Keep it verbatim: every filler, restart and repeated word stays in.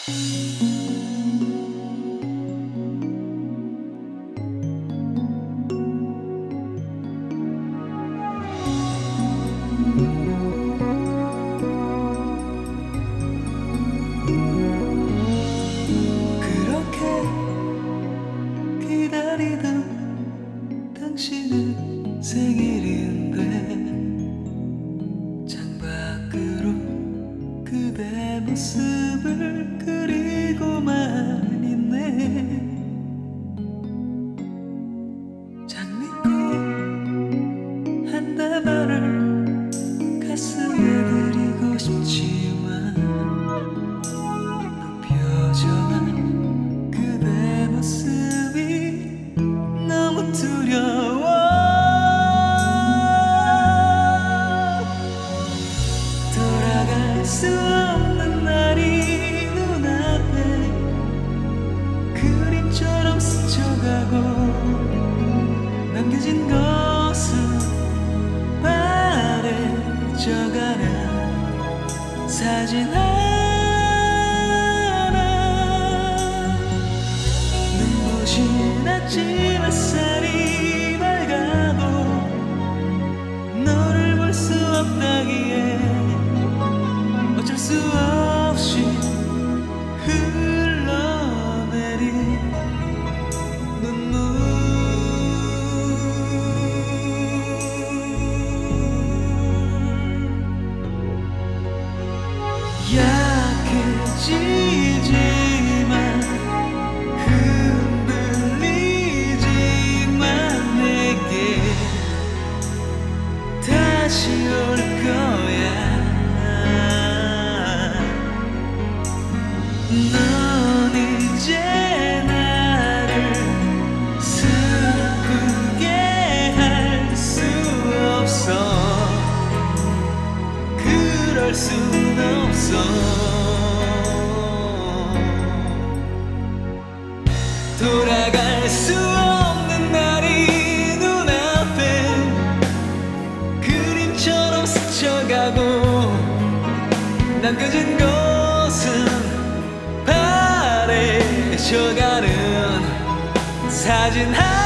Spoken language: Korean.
그렇게 기다리던 당신은 생일인데 창밖으로 그대 모습을 그리고만 있네. 장미꽃 한 다발을 가슴에 드리고 싶지만 표정은 그대 모습이 너무 두려워. 돌아갈 수 없는 날이 눈앞에 그림처럼 스쳐가고 남겨진 것은 바래져가는 사진 하나. 눈부신 아침 햇살이 밝아도 너를 볼 수 없다기에 어쩔 수 없이 흘러내린 눈물. 약해지지만 흔들리지만 내게 다시 올 거야. 넌 이제 나를 슬프게 할 수 없어. 그럴 순 없어. 돌아갈 수 없는 날이 눈앞에 그림처럼 스쳐가고 남겨진 것은 바래져가는 사진 하나.